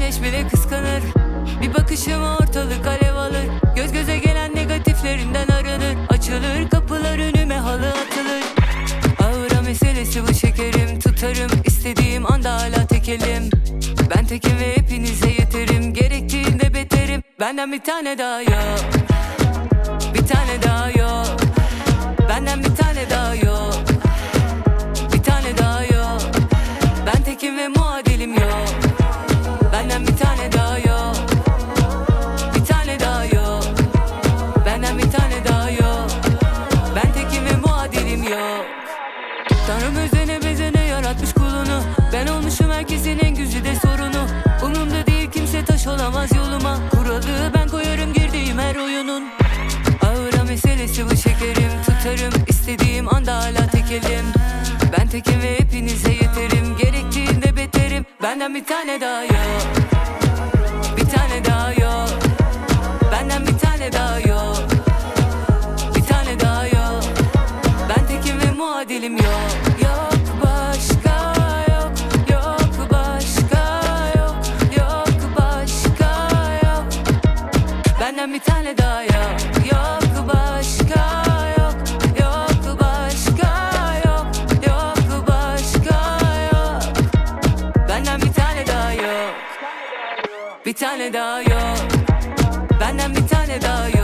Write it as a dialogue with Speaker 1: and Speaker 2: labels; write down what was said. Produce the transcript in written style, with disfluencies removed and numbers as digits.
Speaker 1: güneş bile kıskanır. Bir bakışıma ortalık alev alır. Göz göze gelen negatiflerinden aranır. Açılır kapılar, önüme halı atılır. Aura meselesi bu şekerim. Tutarım istediğim anda, hala tek elim. Ben tekim ve hepinize yeterim. Gerektiğinde beterim. Benden bir tane daha yok. Bir tane daha yok. Benden bir tane daha yok. Bir tane daha yok. Ben tekim ve muadilim yok. Benden bir tane daha yok. Bir tane daha yok. Benden bir tane daha yok. Ben tekim ve muadilim yok. Tanrım özene bezene yaratmış kulunu. Ben olmuşum herkesin en güzide sorunu. Umurumda değil, kimse taş olamaz yoluma. Kuralı ben koyarım girdiğim her oyunun. Aura meselesi bu şekerim. Tutarım istediğim anda, hala tek elim. Ben tekim ve hepinize yeterim. Gerektiğinde beterim. Benden bir tane daha yok. Bir tane daha yok. Benden bir tane daha yok. Bir tane daha yok. Ben tekim ve muadilim yok. Yok başka yok. Yok başka yok. Yok başka yok. Benden bir tane daha yok. Yok başka yok. Yok başka yok. Yok başka yok. Benden bir tane daha yok. Bir tane daha yok. Benden bir tane daha yok.